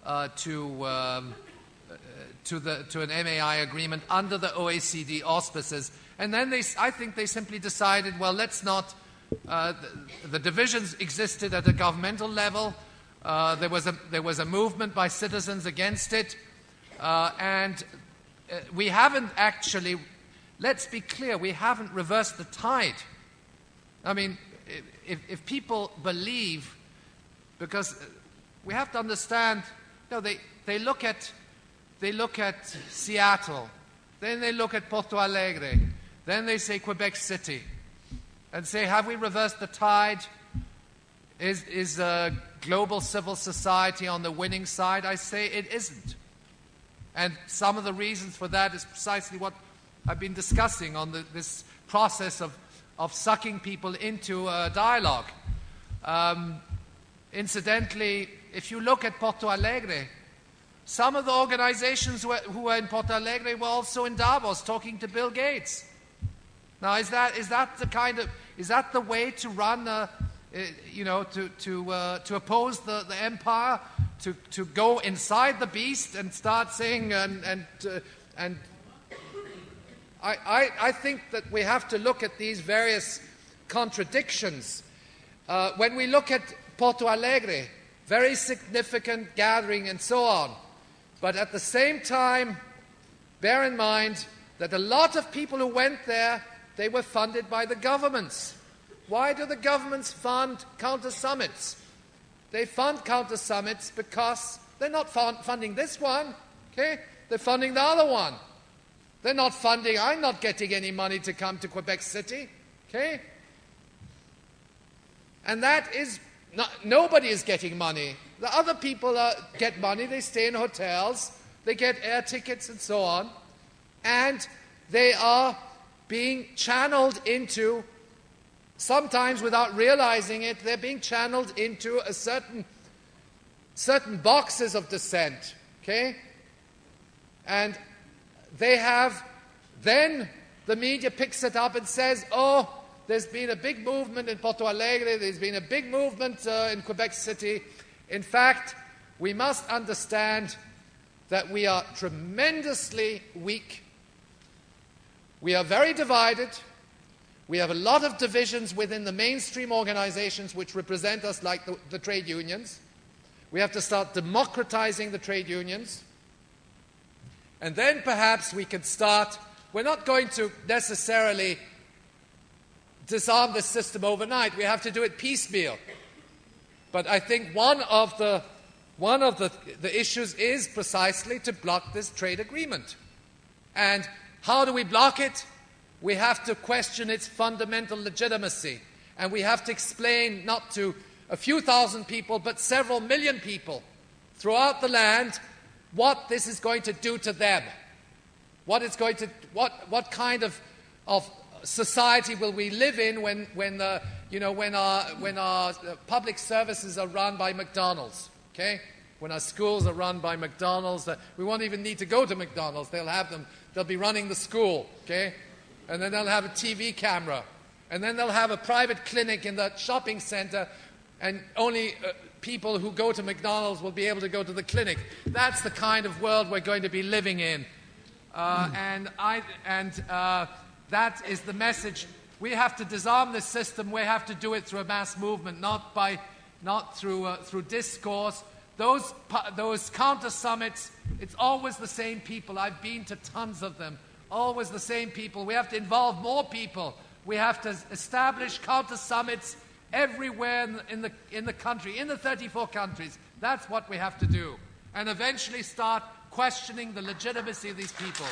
MAI agreement under the OECD auspices. And then I think they simply decided, well, let's not. The divisions existed at a governmental level. There was a movement by citizens against it, and we haven't actually. Let's be clear, we haven't reversed the tide. I mean, if people believe, because we have to understand, they look at Seattle, then they look at Porto Alegre, then they say Quebec City, and say, have we reversed the tide? Is global civil society on the winning side? I say it isn't. And some of the reasons for that is precisely what I've been discussing on this process of sucking people into a dialogue. Incidentally, if you look at Porto Alegre, some of the organizations who were in Porto Alegre were also in Davos talking to Bill Gates. Now, is that the way to run? To oppose the empire, to go inside the beast and start saying and I think that we have to look at these various contradictions. When we look at Porto Alegre, very significant gathering and so on, but at the same time, bear in mind that a lot of people who went there, they were funded by the governments. Why do the governments fund counter-summits? They fund counter-summits because they're not funding this one, okay? They're funding the other one. They're not funding, I'm not getting any money to come to Quebec City, okay? And that is, nobody is getting money. The other people get money, they stay in hotels, they get air tickets and so on, and they are being channeled into, sometimes without realizing it, they're being channeled into a certain boxes of dissent, okay? And they have, then the media picks it up and says, oh, there's been a big movement in Porto Alegre, there's been a big movement in Quebec City. In fact, we must understand that we are tremendously weak. We are very divided. We have a lot of divisions within the mainstream organizations which represent us, like the trade unions. We have to start democratizing the trade unions. And then perhaps we can start. We're not going to necessarily disarm this system overnight. We have to do it piecemeal. But I think one of the issues is precisely to block this trade agreement. And how do we block it? We have to question its fundamental legitimacy. And we have to explain not to a few thousand people, but several million people throughout the land what this is going to do to them. What kind of society will we live in when our public services are run by McDonald's? Okay, when our schools are run by McDonald's, we won't even need to go to McDonald's. They'll be running the school. Okay, and then they'll have a TV camera, and then they'll have a private clinic in the shopping center, and only people who go to McDonald's will be able to go to the clinic. That's the kind of world we're going to be living in. That is the message. We have to disarm this system. We have to do it through a mass movement, not by not through discourse. Those counter summits, it's always the same people. I've been to tons of them. Always the same people. We have to involve more people. We have to establish counter summits everywhere in the country, in the 34 countries. That's what we have to do. And eventually start questioning the legitimacy of these people.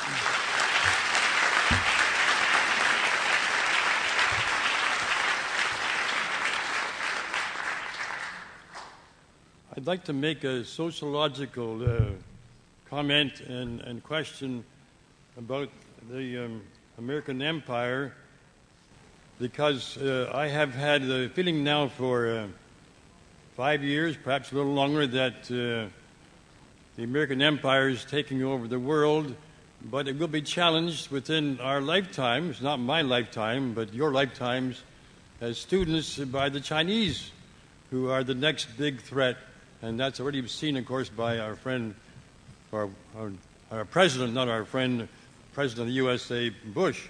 I'd like to make a sociological comment and question about the American empire, because I have had the feeling now for 5 years, perhaps a little longer, that the American empire is taking over the world, but it will be challenged within our lifetimes, not my lifetime, but your lifetimes, as students, by the Chinese, who are the next big threat. And that's already seen, of course, by our friend, our president, not our friend, President of the USA, Bush.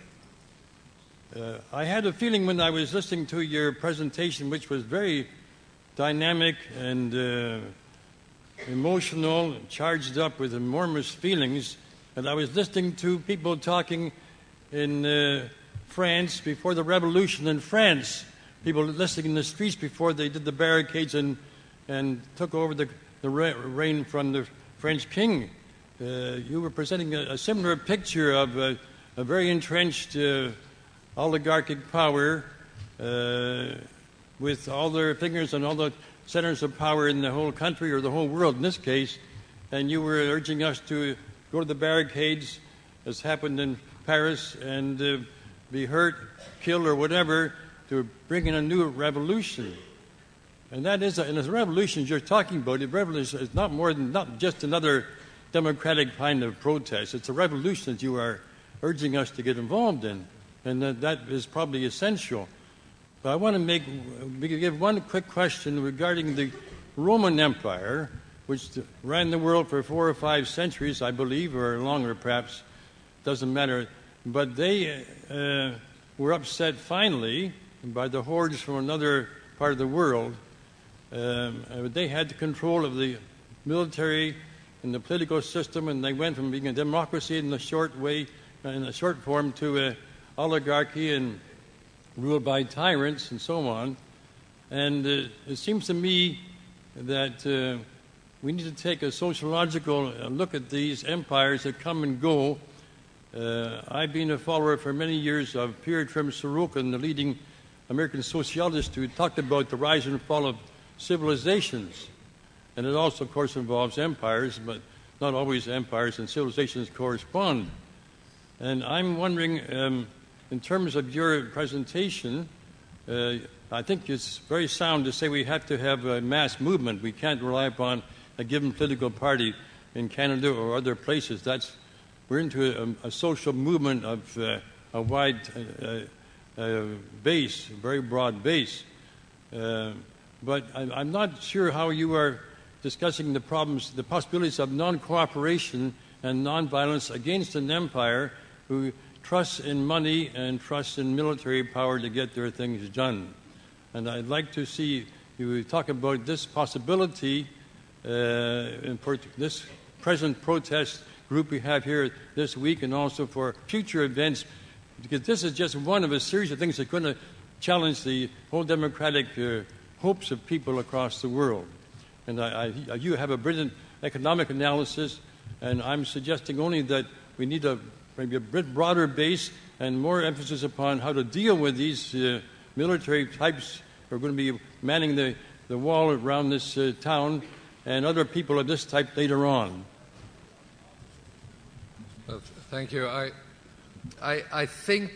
I had a feeling when I was listening to your presentation, which was very dynamic and emotional, charged up with enormous feelings, and I was listening to people talking in France before the revolution in France, people listening in the streets before they did the barricades and took over the reign from the French king. You were presenting a similar picture of a very entrenched oligarchic power with all their fingers and all the centers of power in the whole country, or the whole world in this case, and you were urging us to go to the barricades, as happened in Paris, and be hurt, killed, or whatever, to bring in a new revolution. And that is, and the revolutions you're talking about, the revolution is not just another democratic kind of protest. It's a revolution that you are urging us to get involved in, and that is probably essential. But I want to give one quick question regarding the Roman Empire, which ran the world for 4 or 5 centuries, I believe, or longer perhaps, doesn't matter. But they were upset finally by the hordes from another part of the world. They had the control of the military and the political system, and they went from being a democracy in the short form, to oligarchy and ruled by tyrants and so on. And it seems to me that we need to take a sociological look at these empires that come and go. I've been a follower for many years of Pierre Trim Sorokin, the leading American sociologist, who talked about the rise and fall of civilizations. And it also, of course, involves empires, but not always empires and civilizations correspond. And I'm wondering, in terms of your presentation, I think it's very sound to say we have to have a mass movement. We can't rely upon a given political party in Canada or other places. We're into a social movement of a wide base, a very broad base. But I'm not sure how you are discussing the possibilities of non-cooperation and non-violence against an empire who trusts in money and trusts in military power to get their things done. And I'd like to see you talk about this possibility in this present protest group we have here this week, and also for future events, because this is just one of a series of things that are going to challenge the whole democratic hopes of people across the world. And you have a brilliant economic analysis, and I'm suggesting only that we need maybe a bit broader base and more emphasis upon how to deal with these military types who are going to be manning the wall around this town, and other people of this type later on. Thank you. I think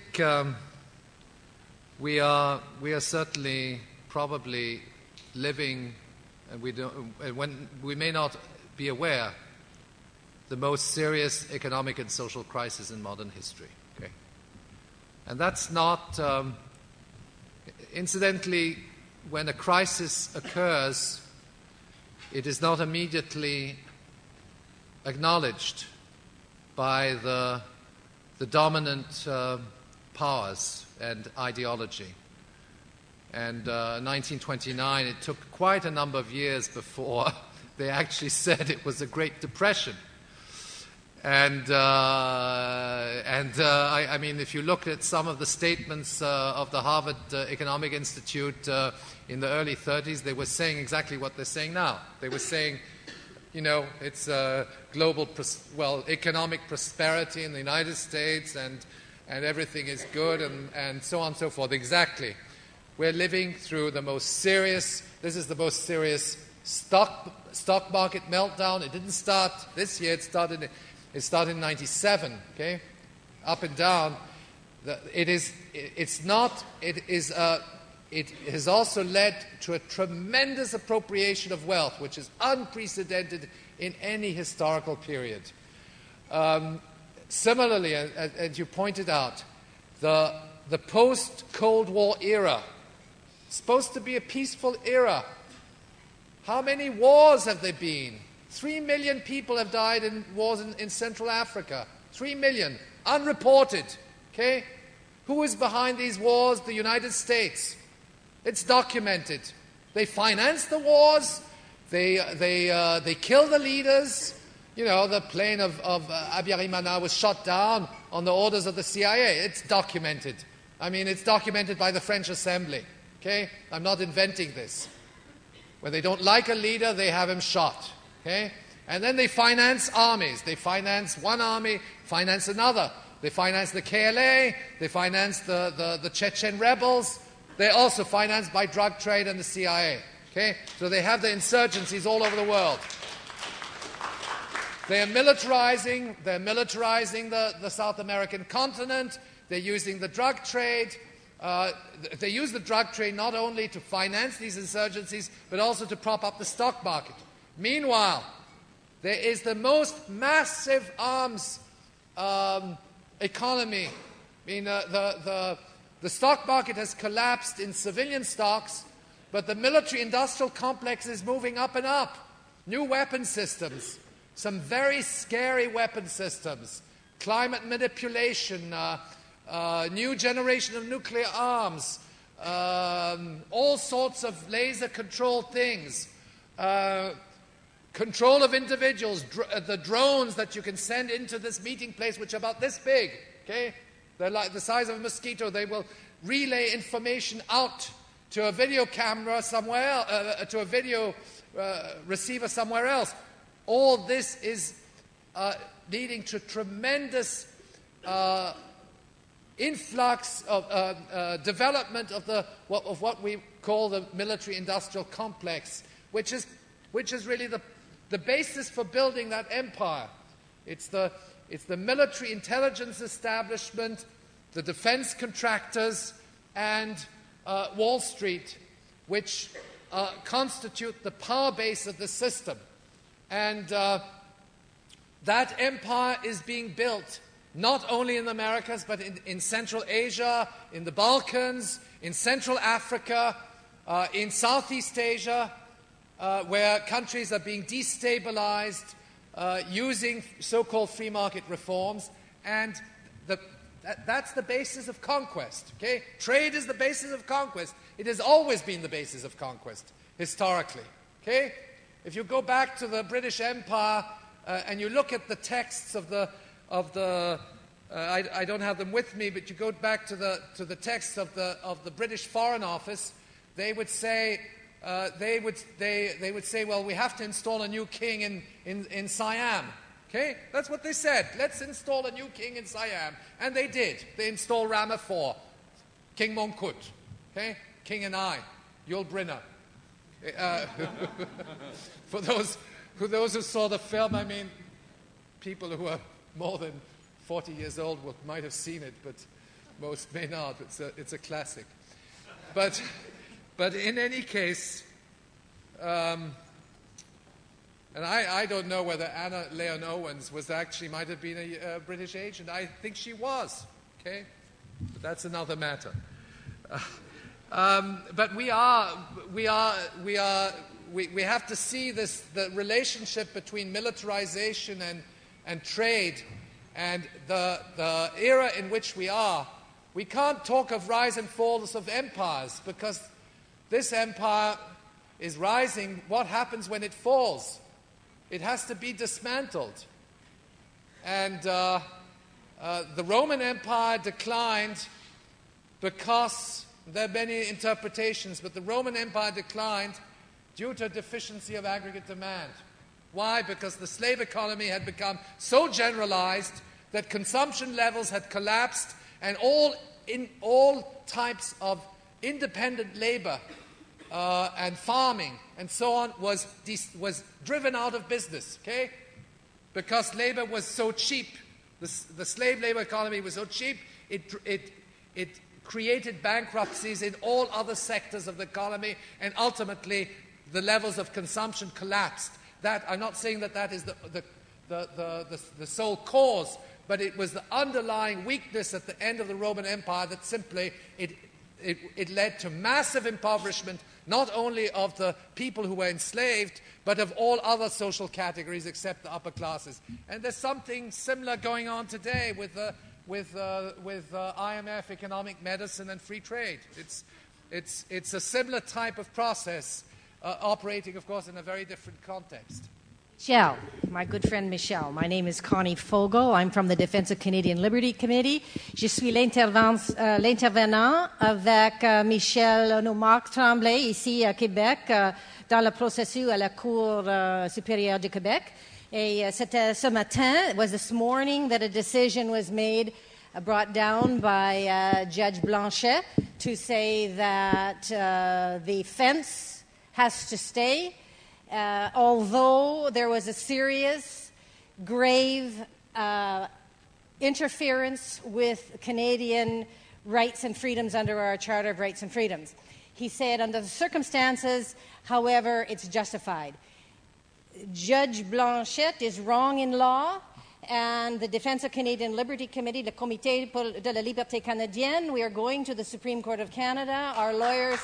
we are certainly probably living, and we may not be aware, the most serious economic and social crisis in modern history. Okay, and that's not. Incidentally, when a crisis occurs, it is not immediately acknowledged by the dominant powers and ideology. And 1929, it took quite a number of years before they actually said it was a Great Depression. And I mean, if you look at some of the statements of the Harvard Economic Institute in the early 30s, they were saying exactly what they're saying now. They were saying, you know, it's global, economic prosperity in the United States, and everything is good, and so on and so forth. Exactly. We're living through the most serious, this is the most serious stock market meltdown. It didn't start this year, it started in 97, okay? Up and down. It has also led to a tremendous appropriation of wealth, which is unprecedented in any historical period. Similarly, as you pointed out, the post-Cold War era, supposed to be a peaceful era. How many wars have there been? 3 million people have died in wars in Central Africa. 3 million, unreported. Okay? Who is behind these wars? The United States. It's documented. They finance the wars. They kill the leaders. You know, the plane of Abiyarimana was shot down on the orders of the CIA. It's documented. I mean, it's documented by the French Assembly. Okay? I'm not inventing this. When they don't like a leader, they have him shot. Okay? And then they finance armies. They finance one army, finance another. They finance the KLA. They finance the Chechen rebels. They're also financed by drug trade and the CIA. Okay? So they have the insurgencies all over the world. They're militarizing the South American continent. They're using the drug trade. They use the drug trade not only to finance these insurgencies, but also to prop up the stock market. Meanwhile, there is the most massive arms economy. I mean, the stock market has collapsed in civilian stocks, but the military-industrial complex is moving up and up. New weapon systems, some very scary weapon systems, climate manipulation, new generation of nuclear arms, all sorts of laser-controlled things, control of individuals, the drones that you can send into this meeting place, which are about this big, okay? They're like the size of a mosquito. They will relay information out to a video camera somewhere else, to a video receiver somewhere else. All this is leading to tremendous influx of development of what we call the military-industrial complex, which is really the basis for building that empire. It's the military intelligence establishment, the defense contractors, and Wall Street, which constitute the power base of the system. And that empire is being built not only in the Americas, but in Central Asia, in the Balkans, in Central Africa, in Southeast Asia, where countries are being destabilized using so-called free market reforms. And that's the basis of conquest. Okay? Trade is the basis of conquest. It has always been the basis of conquest, historically. Okay? If you go back to the British Empire and you look at the texts of the I don't have them with me, but you go back to the texts of the British Foreign Office, they would say well, we have to install a new king in Siam. Okay, that's what they said. Let's install a new king in Siam, and they did. They installed Rama IV, King Mongkut. Okay, King and I, Yul Brynner. For those who saw the film, I mean, people who are more than 40 years old might have seen it, but most may not. It's a classic. But in any case, and I don't know whether Anna Leon Owens might have been a British agent. I think she was. Okay, but that's another matter. But we have to see the relationship between militarization and trade and the era in which we are. We can't talk of rise and falls of empires because This empire is rising. What happens when it falls? It has to be dismantled. And the Roman Empire declined because there are many interpretations, but the Roman Empire declined due to a deficiency of aggregate demand. Why? Because the slave economy had become so generalized that consumption levels had collapsed, and all types of independent labor and farming and so on was driven out of business, okay? Because labor was so cheap. The slave labor economy was so cheap, it created bankruptcies in all other sectors of the economy, and ultimately the levels of consumption collapsed. I'm not saying that is the sole cause, but it was the underlying weakness at the end of the Roman Empire that simply it led to massive impoverishment, not only of the people who were enslaved, but of all other social categories except the upper classes. And there's something similar going on today with IMF, economic medicine, and free trade. It's a similar type of process, operating, of course, in a very different context. Michel, my good friend Michel. My name is Connie Fogel. I'm from the Defense of Canadian Liberty Committee. Je suis l'intervenant avec Michel Honoré Tremblay ici à Québec dans le processus à la Cour supérieure du Québec. Et c'était ce matin, it was this morning that a decision was made, brought down by Judge Blanchet to say that the fence has to stay. Although there was a serious, grave interference with Canadian rights and freedoms under our Charter of Rights and Freedoms. He said, under the circumstances, however, it's justified. Judge Blanchette is wrong in law, and the Defense of Canadian Liberty Committee, le Comité de la Liberté Canadienne, we are going to the Supreme Court of Canada. Our lawyers...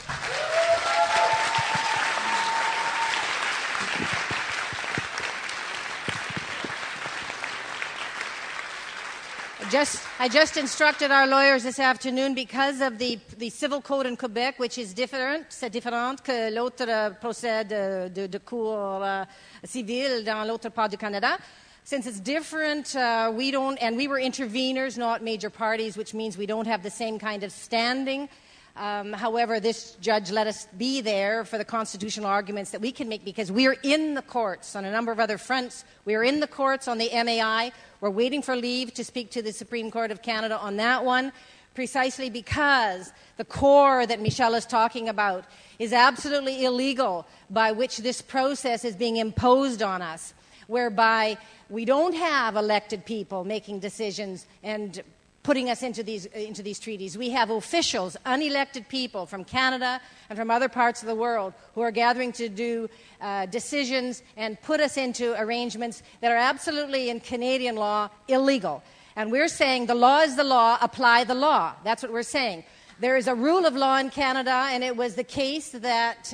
I just instructed our lawyers this afternoon, because of the civil code in Quebec, which is different, c'est différent que l'autre procès de cour civile dans l'autre part du Canada. Since it's different, we were interveners, not major parties, which means we don't have the same kind of standing. However, this judge let us be there for the constitutional arguments that we can make, because we are in the courts on a number of other fronts. We are in the courts on the MAI. We're waiting for leave to speak to the Supreme Court of Canada on that one, precisely because the core that Michel is talking about is absolutely illegal, by which this process is being imposed on us, whereby we don't have elected people making decisions and putting us into these treaties. We have officials, unelected people from Canada and from other parts of the world, who are gathering to do decisions and put us into arrangements that are absolutely, in Canadian law, illegal. And we're saying the law is the law, apply the law. That's what we're saying. There is a rule of law in Canada, and it was the case that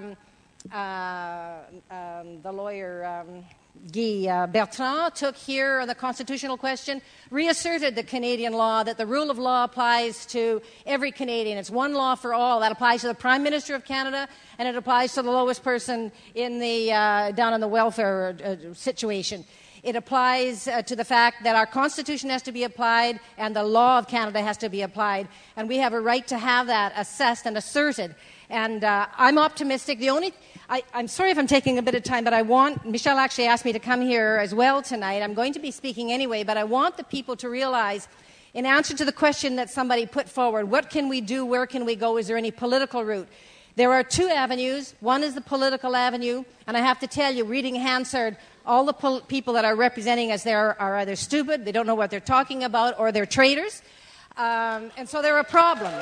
the lawyer... Guy Bertrand took here on the constitutional question, reasserted the Canadian law, that the rule of law applies to every Canadian. It's one law for all. That applies to the Prime Minister of Canada, and it applies to the lowest person in down in the welfare situation. It applies to the fact that our Constitution has to be applied and the law of Canada has to be applied, and we have a right to have that assessed and asserted. And I'm optimistic. I'm sorry if I'm taking a bit of time, but Michel actually asked me to come here as well tonight. I'm going to be speaking anyway, but I want the people to realize, in answer to the question that somebody put forward, what can we do, where can we go, is there any political route? There are two avenues. One is the political avenue, and I have to tell you, reading Hansard, all the people that are representing us there are either stupid, they don't know what they're talking about, or they're traitors. And so they're a problem.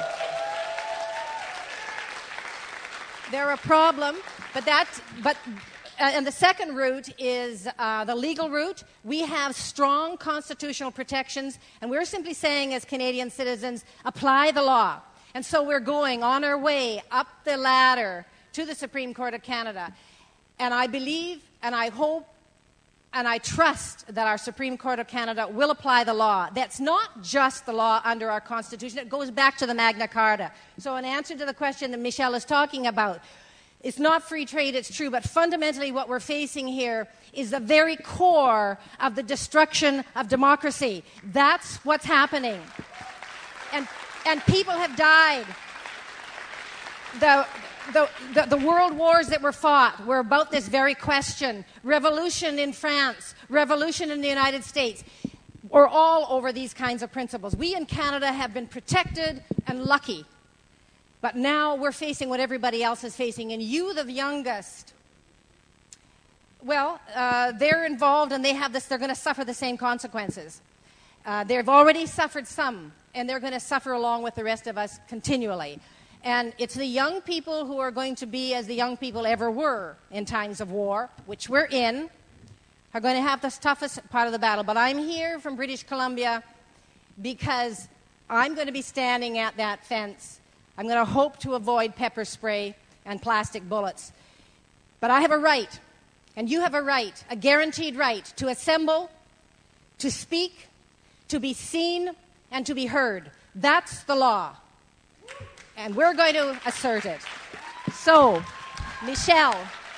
They're a problem, and the second route is the legal route. We have strong constitutional protections, and we're simply saying, as Canadian citizens, apply the law. And so we're going on our way up the ladder to the Supreme Court of Canada. And I believe and I hope and I trust that our Supreme Court of Canada will apply the law. That's not just the law under our Constitution. It goes back to the Magna Carta. So in answer to the question that Michelle is talking about, it's not free trade, it's true, but fundamentally what we're facing here is the very core of the destruction of democracy. That's what's happening. And people have died. The world wars that were fought were about this very question. Revolution in France, revolution in the United States, we're all over these kinds of principles. We in Canada have been protected and lucky. But now we're facing what everybody else is facing. And you, the youngest, well, they're involved and they have this, they're going to suffer the same consequences. They've already suffered some, and they're going to suffer along with the rest of us continually. And it's the young people who are going to be as the young people ever were in times of war, which we're in, are going to have the toughest part of the battle. But I'm here from British Columbia because I'm going to be standing at that fence. I'm going to hope to avoid pepper spray and plastic bullets. But I have a right, and you have a right, a guaranteed right, to assemble, to speak, to be seen, and to be heard. That's the law. And we're going to assert it. So, Michelle,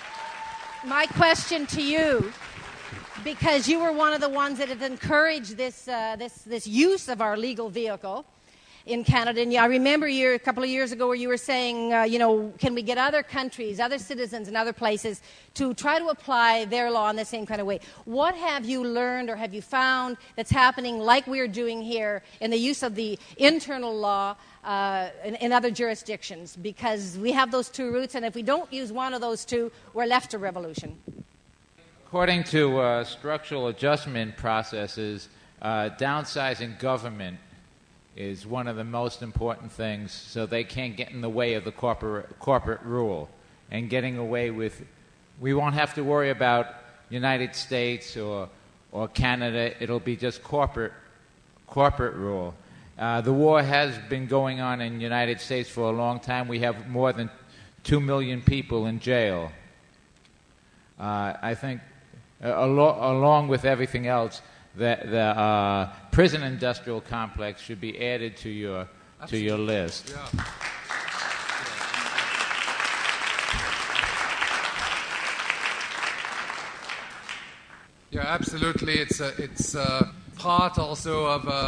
my question to you, because you were one of the ones that have encouraged this use of our legal vehicle in Canada. And I remember a couple of years ago where you were saying, can we get other countries, other citizens in other places to try to apply their law in the same kind of way? What have you learned or have you found that's happening like we're doing here in the use of the internal law in other jurisdictions? Because we have those two routes, and if we don't use one of those two, we're left to revolution. According to structural adjustment processes, downsizing government is one of the most important things, so they can't get in the way of the corporate rule. And getting away with, we won't have to worry about United States or Canada. It'll be just corporate rule. The war has been going on in the United States for a long time. We have more than 2 million people in jail. I think, along with everything else, the prison industrial complex should be added to your list. Yeah. Yeah, absolutely. It's part also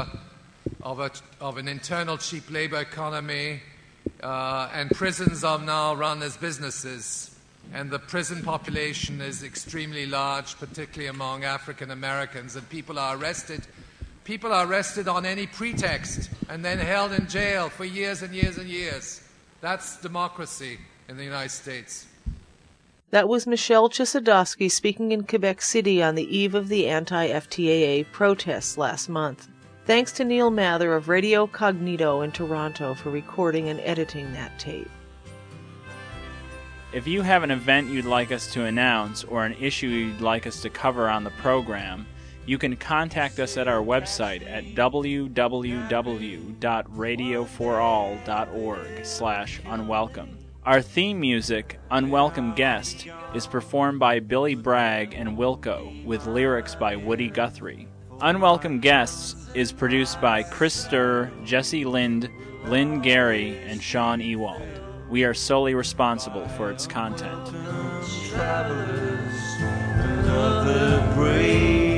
of an internal cheap labor economy, and prisons are now run as businesses. And the prison population is extremely large, particularly among African Americans, and people are arrested on any pretext and then held in jail for years and years and years. That's democracy in the United States. That was Michelle Chossudovsky speaking in Quebec City on the eve of the anti-FTAA protests last month. Thanks to Neil Mather of Radio Cognito in Toronto for recording and editing that tape. If you have an event you'd like us to announce or an issue you'd like us to cover on the program, you can contact us at our website at www.radioforall.org/unwelcome. Our theme music, Unwelcome Guest, is performed by Billy Bragg and Wilco, with lyrics by Woody Guthrie. Unwelcome Guests is produced by Chris Sturr, Jesse Lind, Lynn Gary, and Sean Ewald. We are solely responsible for its content. Travelers, another brave.